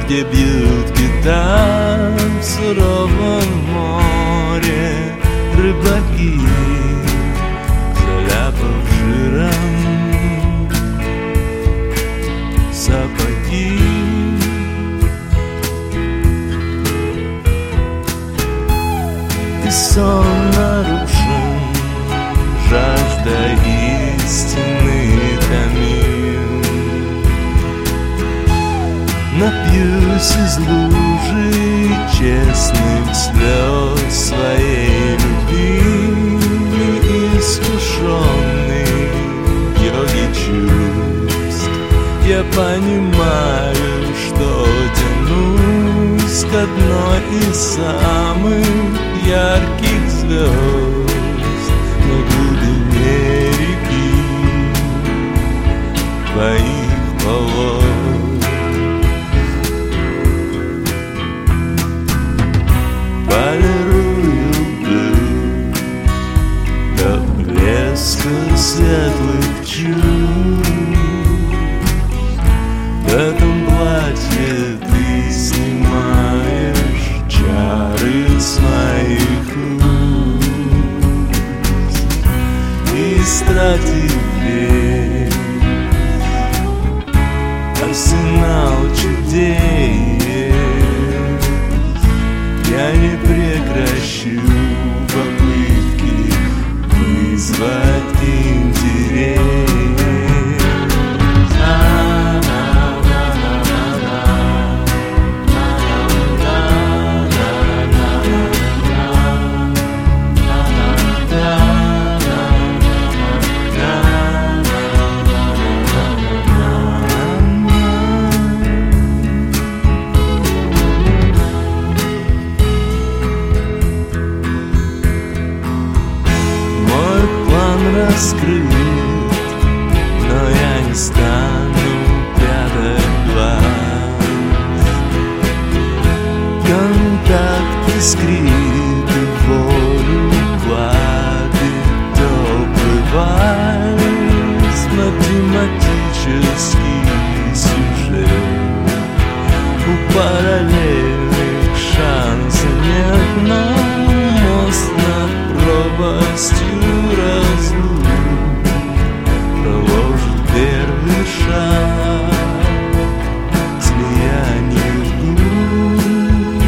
где бьют кита в суровом море рыбаки, заляпав жиром сапоги. И сон нарушен, жажда истины томит. Напьюсь из лужи честных слез своей любви, искушенный йоги чувств. Я понимаю, что тянусь к одной из самых ярких звезд на глубине реки твоих полос. Полирую блюд до блеска светлых чувств. В этом платье ты снимаешь чары с моих уст, истратив весь арсенал чудес. Я не прекращу попытки вызвать интерес. Раскрыт, но я не стану прятать глаз. Контакт искрит и волю гладит теплый вальс, математический сюжет. У параллельных шансов нет, но мост над пропастью разлук проложит первый шаг к слиянию губ.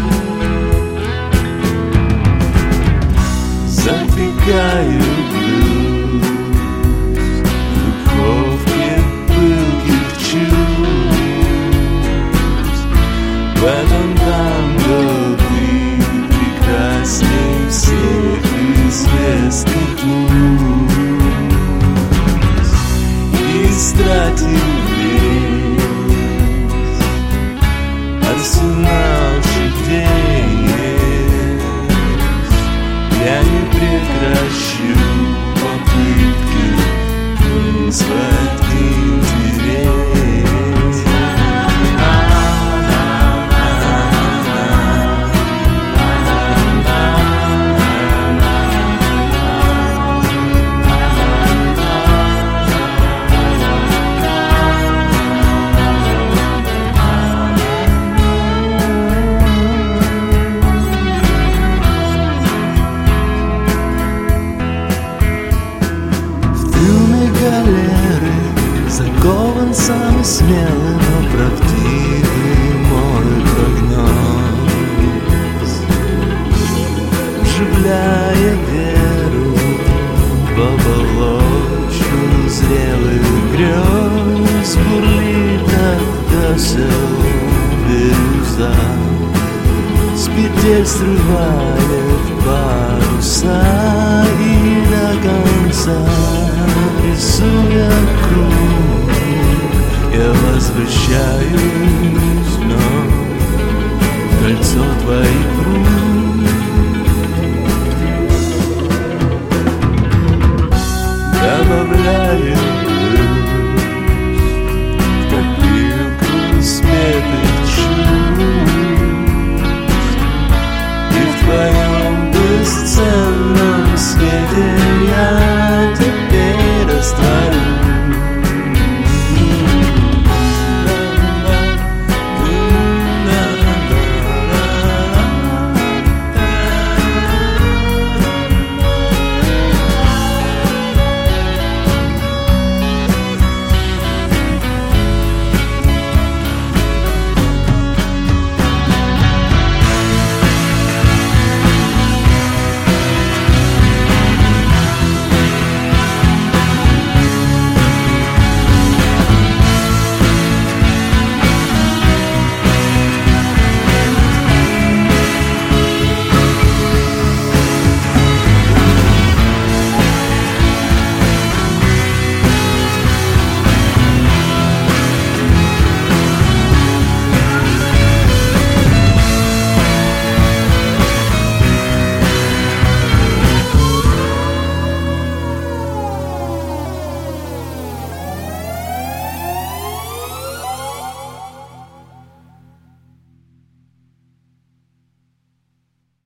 Запекаю блюз в духовке пылких чувств. В этом танго ты прекрасней всех известных муз. Истратил весь арсенал чудес. Я не прекращу попытки вызвать интерес. Закован самый смелый, но правдивый мой прогноз, вживляя веру в оболочку зрелых грез. Бурлит от весел бирюза, с петель срывает паруса и до конца рисуя круг. Я возвращаюсь вновь в кольцо твоих рук.